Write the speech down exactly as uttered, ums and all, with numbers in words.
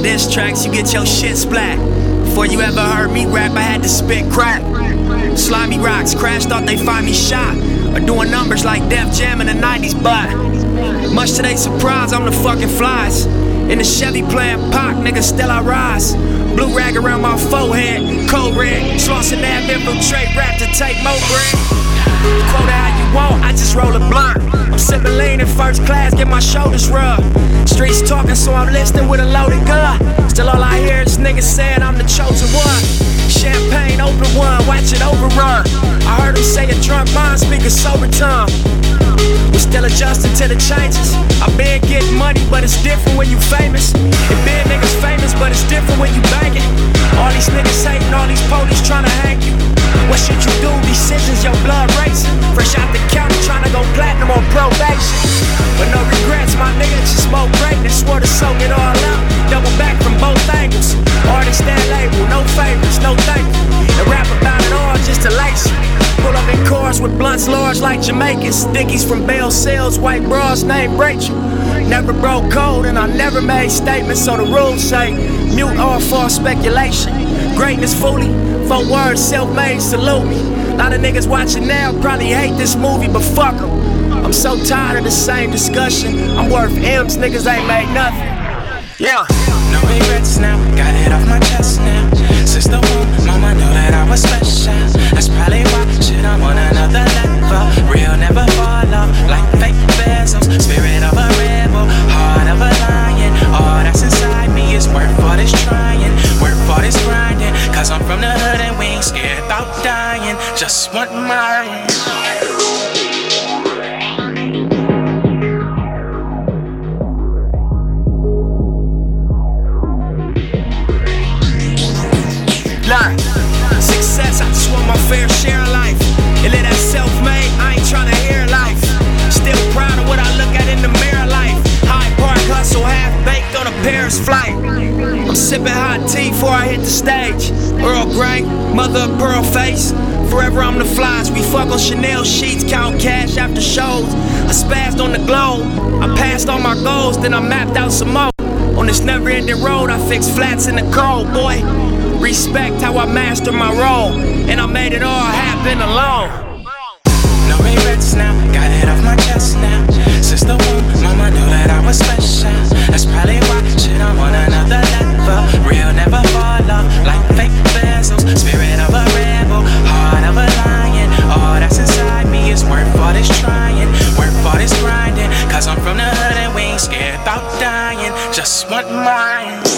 diss tracks, you get your shit splat. Before you ever heard me rap, I had to spit crack. Slimy rocks, crashed, thought they find me shot. Or doing numbers like Def Jam in the nineties, but much to their surprise, I'm the fucking flies. In the Chevy playing Pac, nigga, still I rise. Blue rag around my forehead, cold red. Slauson Ave infiltrate rap to take more bread. Quote it how you want, I just roll a blunt. I'm sipping lean in first class, get my shoulders rubbed. Streets talking, so I'm listening with a loaded gun. Still all I hear is niggas saying I'm the chosen one. Champagne, open one, watch it overrun. I heard him say a drunk mind, speak a sober tongue. We're still adjusting to the changes. I've been getting money, but it's different when you famous. And big niggas famous, but it's different when you banging. All these niggas hating, all these police trying to hang you. What should you do? Decisions, your blood racing. Fresh out the county, trying to go platinum on probation. But no regrets, my nigga, just smoke greatness. Swore to soak it all out, double back from both angles. Artist and label, no favors, no thank you. And rap about it all just to lace you. Pull up in cars with blunts large like Jamaicans. Dickies from Bell Sales, white bras named Rachel. Never broke code and I never made statements, so the rules say mute all false speculation. Greatness fully, four words, self-made, salute me. A lot of niggas watching now probably hate this movie, but fuck them. I'm so tired of the same discussion. I'm worth M's, niggas ain't made nothing. Yeah. No regrets now, got it off my chest now. Since the womb, mama knew that I was special. That's probably why shit, I'm on another level. Real never fall off, like fake bezels. Spirit of a rebel, heart of a lion. All that's inside me is worth all this trying, worth all this grinding. Cause I'm from the hood and we ain't scared about dying. Just want mine. Success, I just want my fair share of life. And let that self-made, I ain't tryna hear life. Still proud of what I look at in the mirror life. Hyde Park hustle, half baked on a Paris flight. I'm sipping hot tea before I hit the stage. Earl Grey, mother of pearl face. Forever I'm the flies, we fuck on Chanel sheets, count cash after shows. I spazzed on the globe, I passed all my goals, then I mapped out some more. On this never-ending road, I fixed flats in the cold, boy. Respect how I mastered my role, and I made it all happen alone. No regrets now, got it off my chest now. Since the womb, mama knew that I was special. That's probably why shit, I'm on another level. Real never fall off, like fake bezels. Spirit of a rebel, heart of a lion. All that's inside me is worth all this trying, worth all this grinding. Cause I'm from the hood and we ain't scared about dying. Just want mine.